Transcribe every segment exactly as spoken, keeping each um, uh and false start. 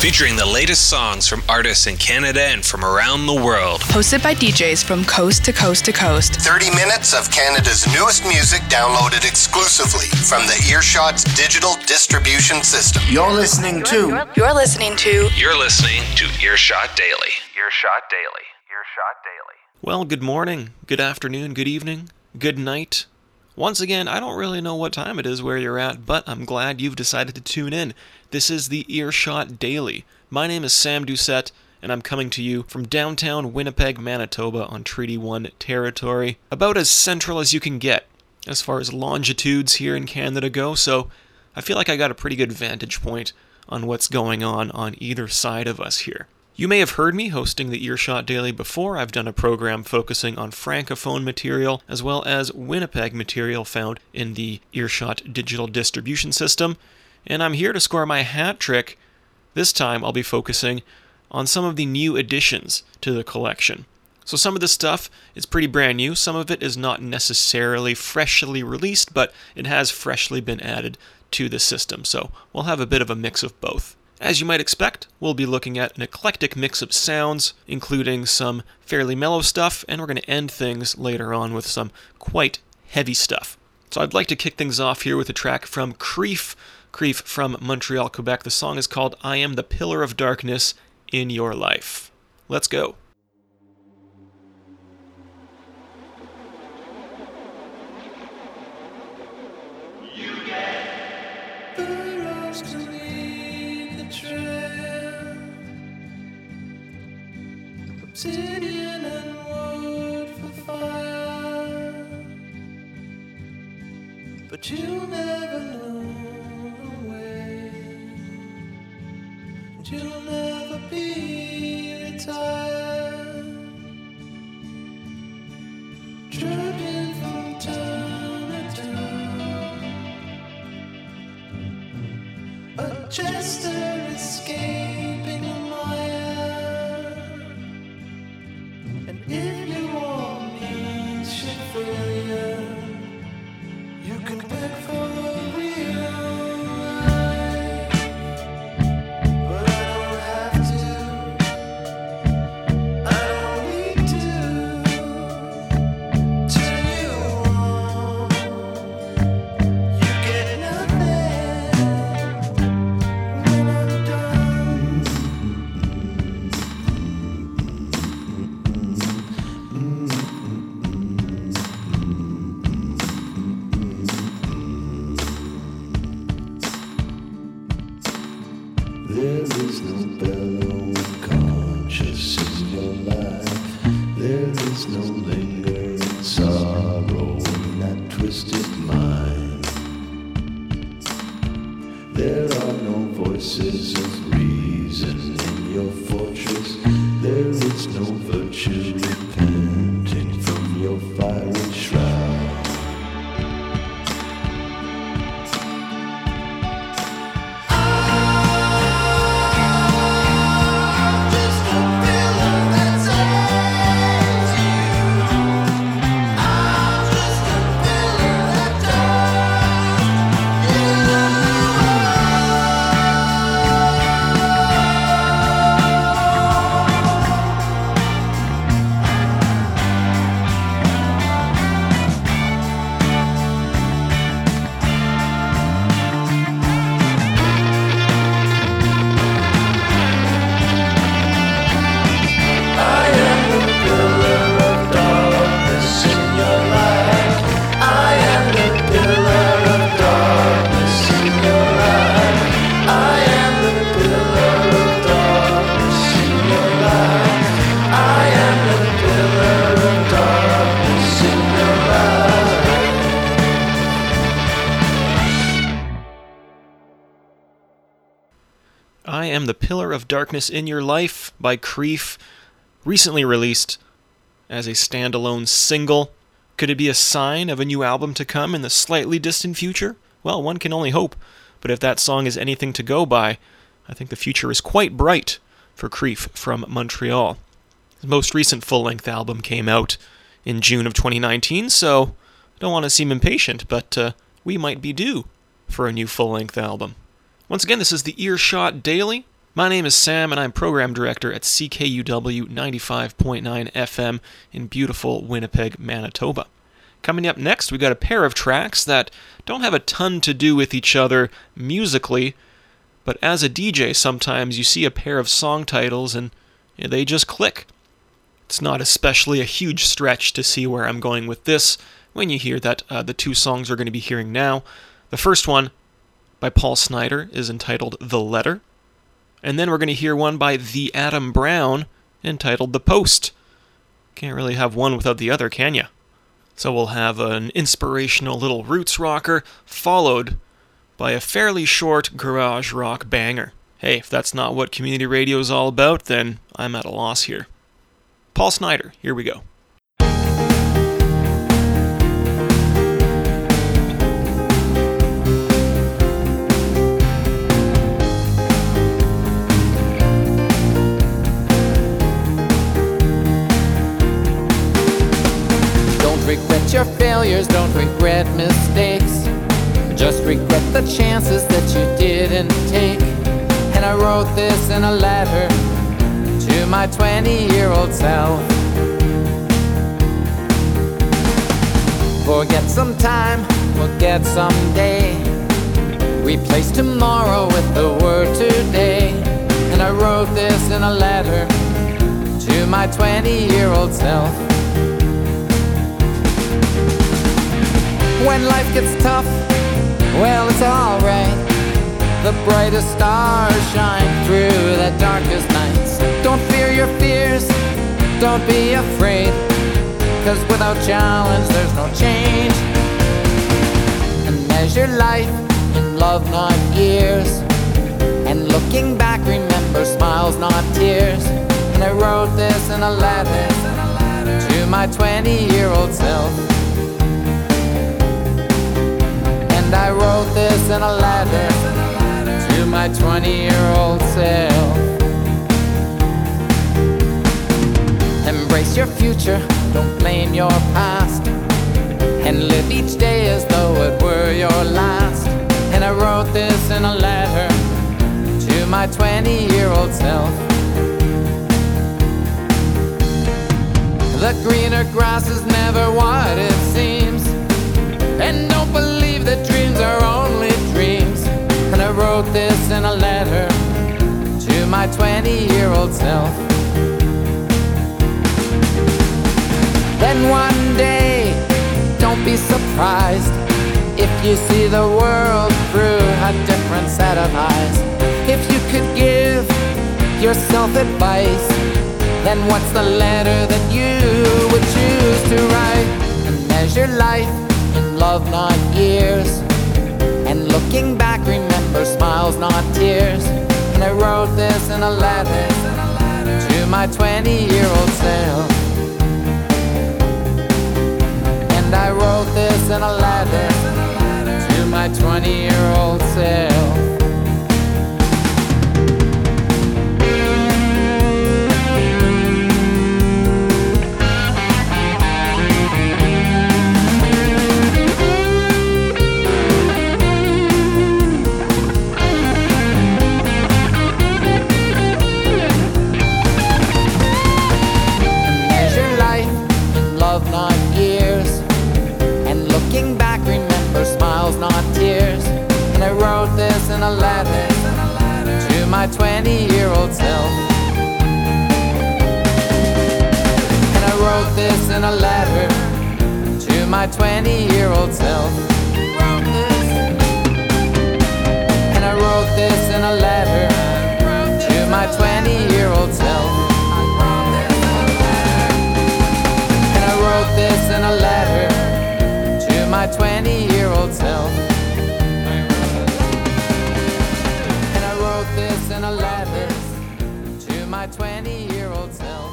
featuring the latest songs from artists in Canada and from around the world. Hosted by D Js from coast to coast to coast. thirty minutes of Canada's newest music downloaded exclusively from the Earshot's digital distribution system. You're listening to... You're listening to... You're listening to Earshot Daily. Earshot Daily. Earshot Daily. Well, good morning, good afternoon, good evening, good night. Once again, I don't really know what time it is where you're at, but I'm glad you've decided to tune in. This is the Earshot Daily. My name is Sam Doucette, and I'm coming to you from downtown Winnipeg, Manitoba on Treaty one territory, about as central as you can get as far as longitudes here in Canada go, so I feel like I got a pretty good vantage point on what's going on on either side of us here. You may have heard me hosting the Earshot Daily before. I've done a program focusing on Francophone material as well as Winnipeg material found in the Earshot digital distribution system. And I'm here to score my hat trick. This time I'll be focusing on some of the new additions to the collection. So some of this stuff is pretty brand new. Some of it is not necessarily freshly released, but it has freshly been added to the system. So we'll have a bit of a mix of both. As you might expect, we'll be looking at an eclectic mix of sounds, including some fairly mellow stuff, and we're going to end things later on with some quite heavy stuff. So I'd like to kick things off here with a track from Creef. Creef from Montreal, Quebec. The song is called I Am the Pillar of Darkness in Your Life. Let's go. Obsidian and wood for fire, but you'll never know the way, and you'll never be retired, trudging from town to town, a jester escaping the mire. If you want me, shit failure, you can beg for a real life, but I don't have to, I don't need to turn you on. You get nothing when I'm done. There is no bellowing conscience in your life. There is no lingering sorrow in that twisted mind. There are no voices of reason in your fortress. There is no virtue repenting from your fiery shroud. I Am the Pillar of Darkness in Your Life by Creef, recently released as a standalone single. Could it be a sign of a new album to come in the slightly distant future? Well, one can only hope, but if that song is anything to go by, I think the future is quite bright for Creef from Montreal. His most recent full-length album came out in June of twenty nineteen, so I don't want to seem impatient, but uh, we might be due for a new full-length album. Once again, this is the Earshot Daily. My name is Sam, and I'm Program Director at C K U W ninety-five point nine F M in beautiful Winnipeg, Manitoba. Coming up next, we got a pair of tracks that don't have a ton to do with each other musically, but as a D J, sometimes you see a pair of song titles and they just click. It's not especially a huge stretch to see where I'm going with this when you hear that uh, the two songs we're going to be hearing now. The first one, by Paul Snider, is entitled The Letter. And then we're going to hear one by The Adam Brown, entitled The Post. Can't really have one without the other, can ya? So we'll have an inspirational little roots rocker, followed by a fairly short garage rock banger. Hey, if that's not what community radio is all about, then I'm at a loss here. Paul Snider, here we go. Regret your failures, don't regret mistakes. Just regret the chances that you didn't take. And I wrote this in a letter to my twenty-year-old self. Forget some time, forget someday. Replace tomorrow with the word today. And I wrote this in a letter to my twenty-year-old self. When life gets tough, well, it's alright. The brightest stars shine through the darkest nights. Don't fear your fears, don't be afraid, 'cause without challenge there's no change. And measure life in love, not years. And looking back, remember smiles, not tears. And I wrote this in a letter to my twenty-year-old self. And I wrote this in a letter to my twenty-year-old self. Embrace your future, don't blame your past, and live each day as though it were your last. And I wrote this in a letter to my twenty-year-old self. The greener grass is never what it seems, and don't believe that dreams are only dreams. And I wrote this in a letter to my twenty-year-old self. Then one day, don't be surprised if you see the world through a different set of eyes. If you could give yourself advice, then what's the letter that you would choose to write? And measure life in love, not years. And looking back, remember smiles, not tears. And I wrote this in a letter to my twenty-year-old self. And I wrote this in a letter to my twenty-year-old self. In a letter to my twenty-year-old self. And I wrote this in a letter to my twenty-year-old self. And I wrote this in a letter to my twenty-year-old self. And I wrote this in a letter to my twenty-year-old self. This in a letter to my twenty-year-old self.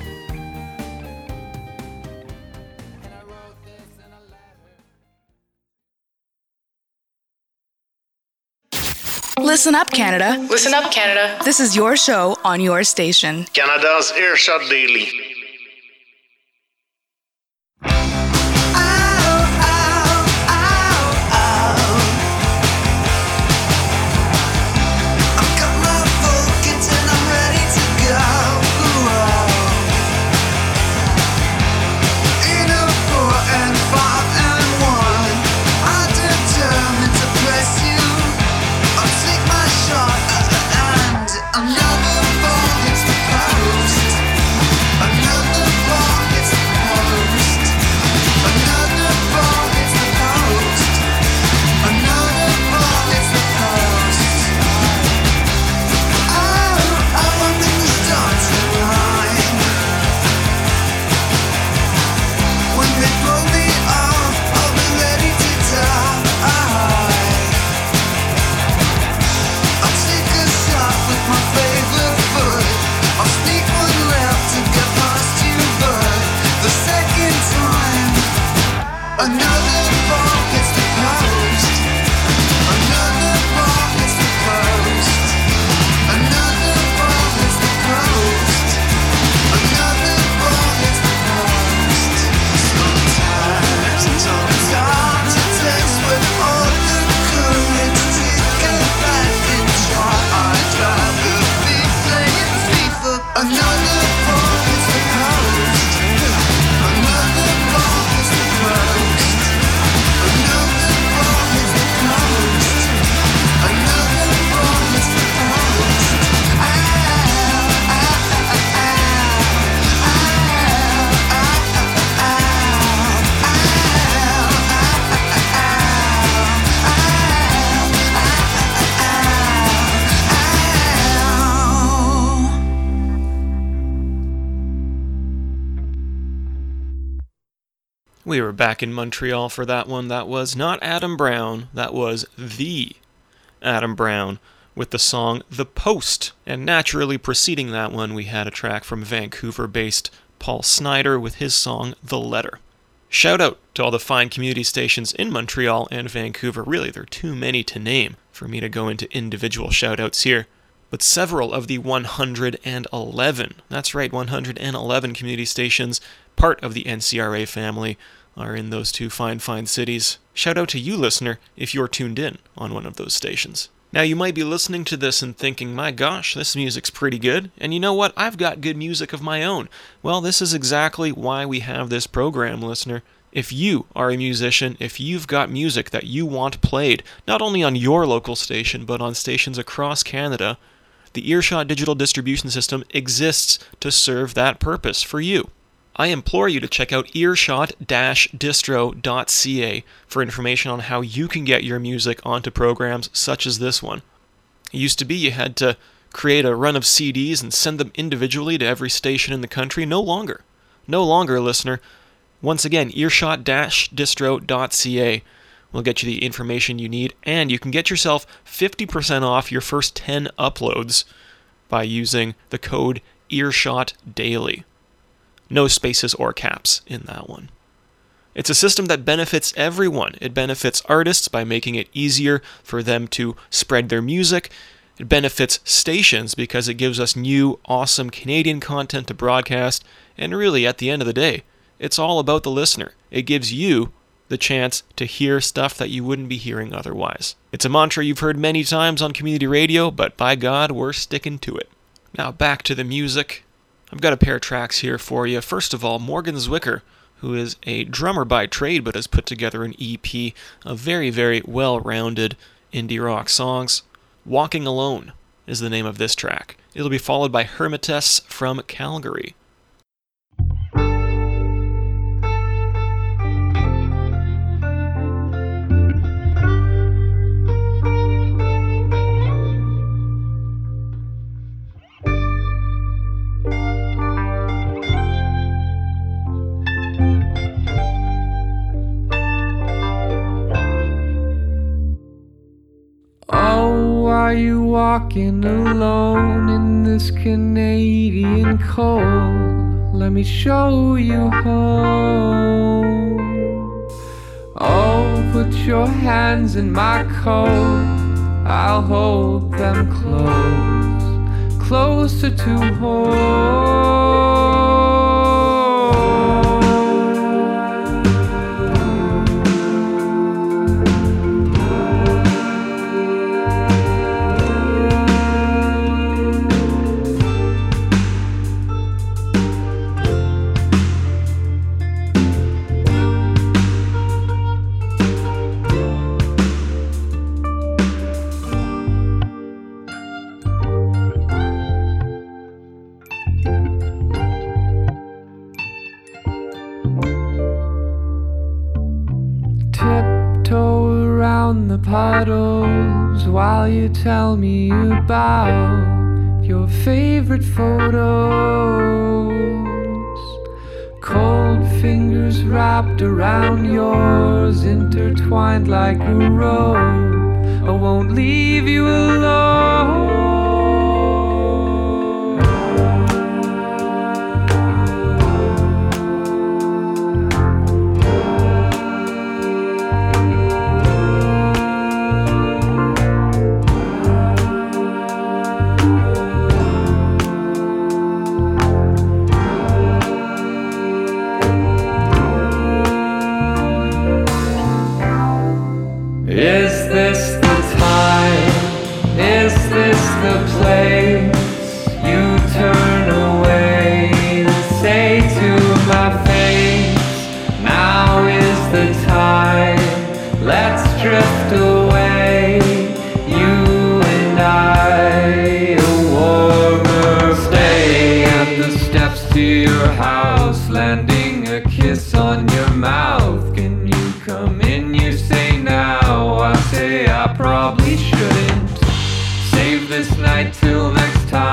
And I wrote this in a letter. Listen up, Canada. Listen up, Canada. This is your show on your station. Canada's Earshot Daily. Got my focus We were back in Montreal for that one. That was not Adam Brown, that was the Adam Brown with the song The Post. And naturally preceding that one, we had a track from Vancouver-based Paul Snider with his song The Letter. Shout out to all the fine community stations in Montreal and Vancouver. Really, there are too many to name for me to go into individual shout outs here. But several of the one hundred eleven, that's right, one hundred eleven community stations, part of the N C R A family, are in those two fine, fine cities. Shout out to you, listener, if you're tuned in on one of those stations. Now, you might be listening to this and thinking, my gosh, this music's pretty good, and you know what, I've got good music of my own. Well, this is exactly why we have this program, listener. If you are a musician, if you've got music that you want played, not only on your local station, but on stations across Canada, the Earshot Digital Distribution System exists to serve that purpose for you. I implore you to check out earshot dash distro dot c a for information on how you can get your music onto programs such as this one. It used to be you had to create a run of C Ds and send them individually to every station in the country. No longer. No longer, listener. Once again, earshot dash distro dot c a will get you the information you need, and you can get yourself fifty percent off your first ten uploads by using the code EarshotDaily. No spaces or caps in that one. It's a system that benefits everyone. It benefits artists by making it easier for them to spread their music. It benefits stations because it gives us new, awesome Canadian content to broadcast. And really, at the end of the day, it's all about the listener. It gives you the chance to hear stuff that you wouldn't be hearing otherwise. It's a mantra you've heard many times on community radio, but by God, we're sticking to it. Now back to the music. I've got a pair of tracks here for you. First of all, Morgan Zwicker, who is a drummer by trade but has put together an E P of very, very well-rounded indie rock songs. Walking Alone is the name of this track. It'll be followed by Hermitess from Calgary. Are you walking alone in this Canadian cold? Let me show you home. Oh, put your hands in my coat, I'll hold them close, closer to home. The puddles while you tell me about your favorite photos. Cold fingers wrapped around yours, intertwined like a rope. I won't leave you alone. Is this the time? Is this the place? You turn away and say to my face, now is the time. Let's drift away, you and I. A warmer stay at the steps to your house, landing a kiss on your mouth. Can you come in? You say now. I say I probably shouldn't. Save this night till next time.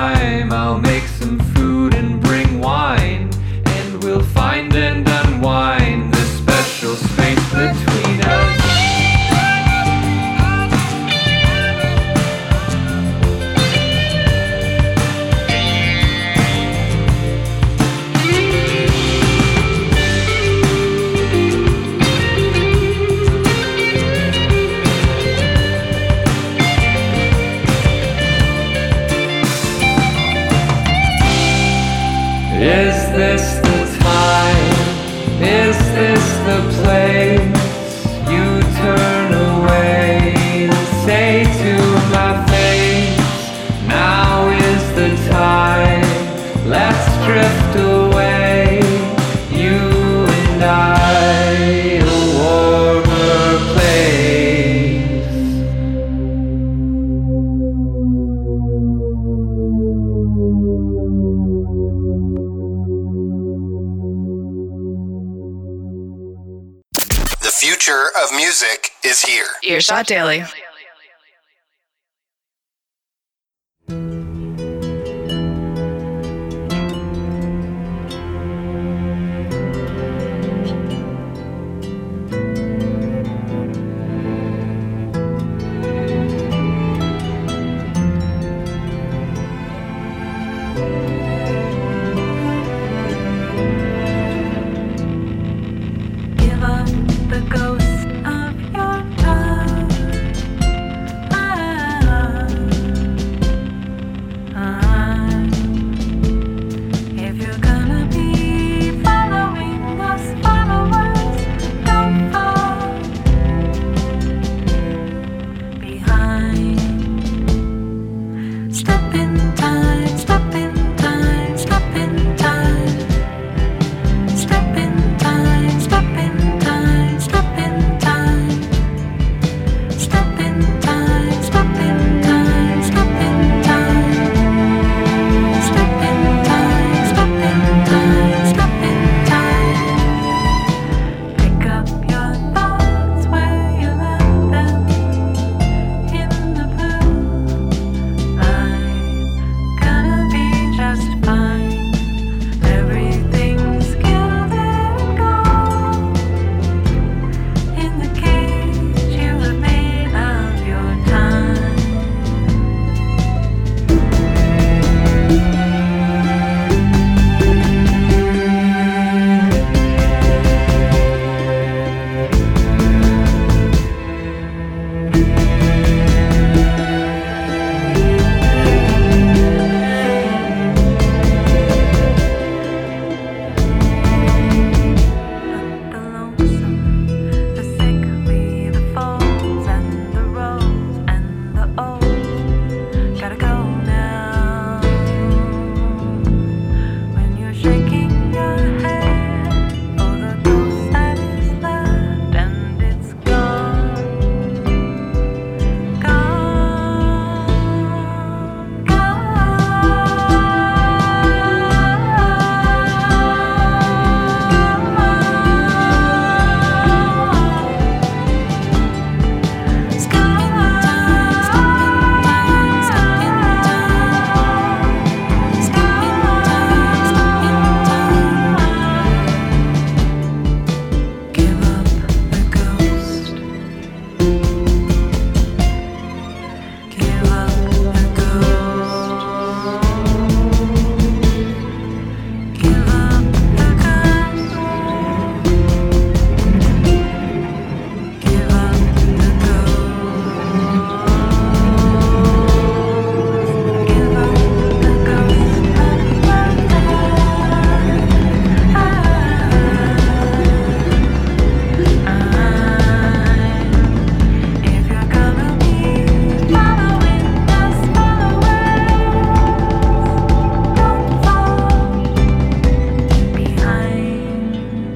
Is this the time? Is this the place? You turn away and say to my face, now is the time, let's drift away, you and I, a warmer place. The future of music is here. Earshot Daily. Give up the ghost of your love. Ah, ah. If you're gonna be following us, follow us, don't fall behind. Step in time, step in time, step in time. Step in time, step in time, step in time. Step in time, step in time, step in time. Step in time, step in time, step in time. Pick up your thoughts where you left them in the blue. I'm gonna be just fine. Everything's gilded gold in the cage you have made of your time. The lonesome, the sickly, the falls and the roads and the old. Gotta go now. When you're shaking your head for the ghost that is left and it's gone, gone, Give up the ghost. Give up the ghost. Give up the ghost. Give up the ghost. Give up the ghost of your time. If you're gonna be following us, follow us. Don't fall behind.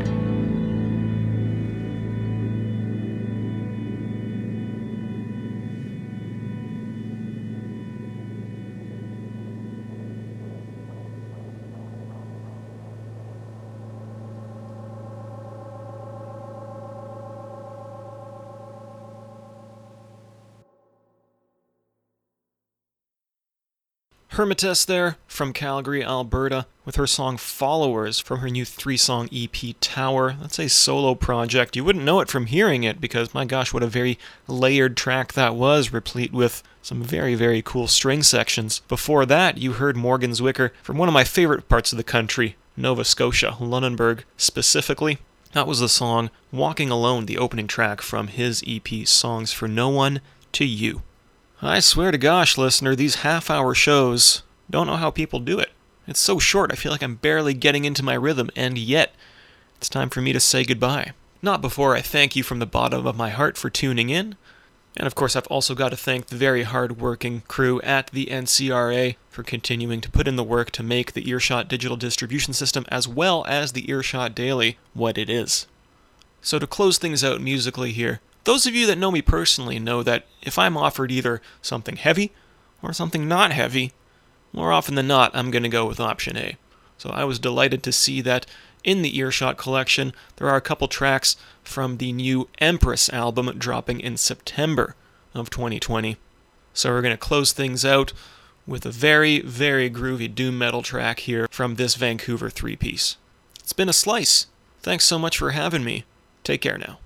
Hermitess there, from Calgary, Alberta, with her song Followers from her new three-song E P Tower. That's a solo project. You wouldn't know it from hearing it because, my gosh, what a very layered track that was, replete with some very, very cool string sections. Before that, you heard Morgan Zwicker from one of my favorite parts of the country, Nova Scotia, Lunenburg specifically. That was the song Walking Alone, the opening track from his E P Songs for No One to You. I swear to gosh, listener, these half-hour shows, don't know how people do it. It's so short, I feel like I'm barely getting into my rhythm, and yet, it's time for me to say goodbye. Not before I thank you from the bottom of my heart for tuning in. And of course, I've also got to thank the very hard-working crew at the N C R A for continuing to put in the work to make the Earshot digital distribution system as well as the Earshot Daily what it is. So to close things out musically here, those of you that know me personally know that if I'm offered either something heavy or something not heavy, more often than not, I'm going to go with option A. So I was delighted to see that in the Earshot collection, there are a couple tracks from the new Empress album dropping in September of twenty twenty. So we're going to close things out with a very, very groovy doom metal track here from this Vancouver three-piece. It's been a slice. Thanks so much for having me. Take care now.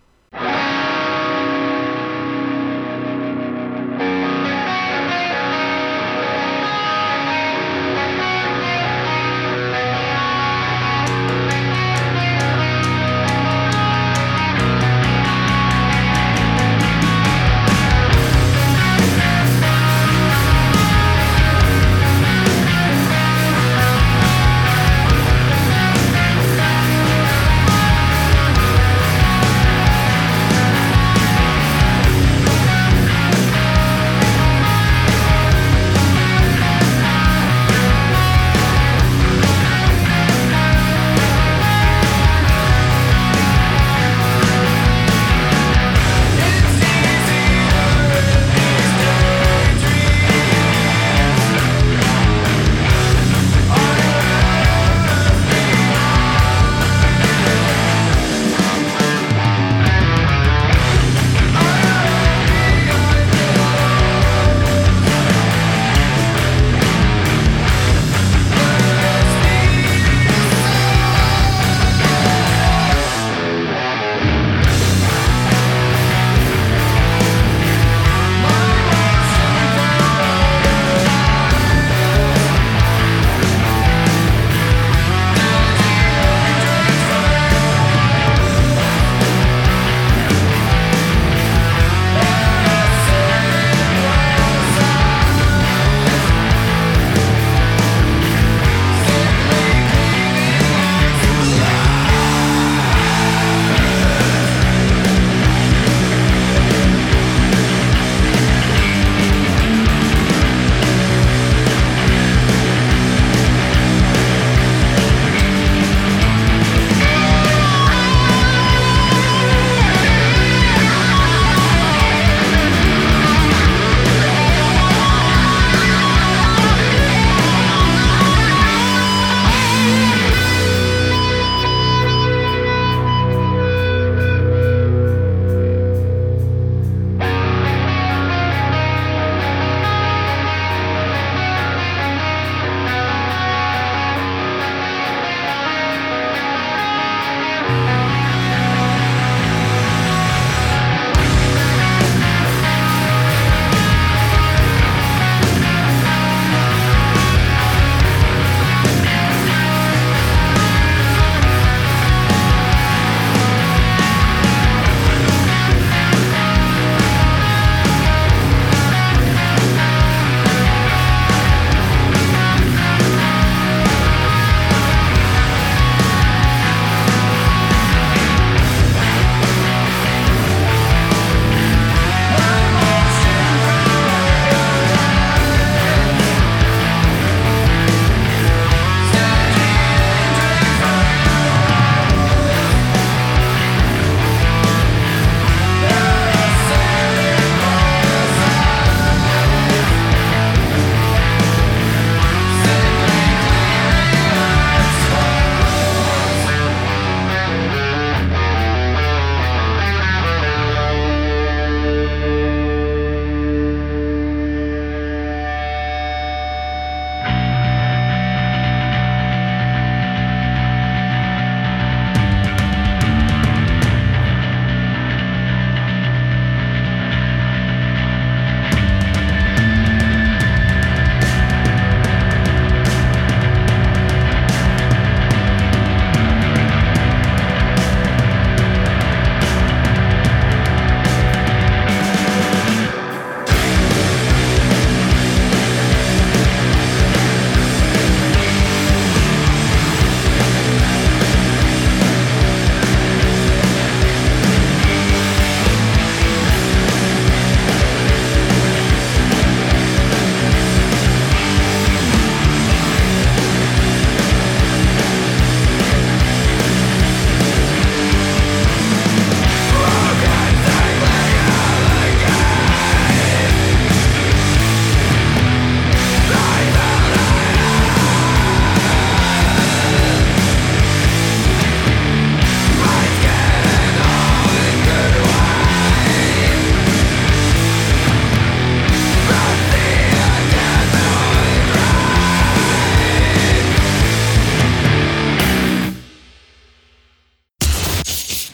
Thank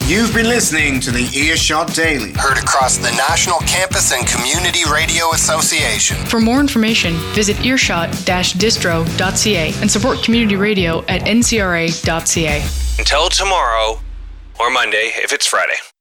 You've been listening to the Earshot Daily. Heard across the National Campus and Community Radio Association. For more information, visit earshot dash distro dot c a and support community radio at n c r a dot c a. Until tomorrow, or Monday if it's Friday.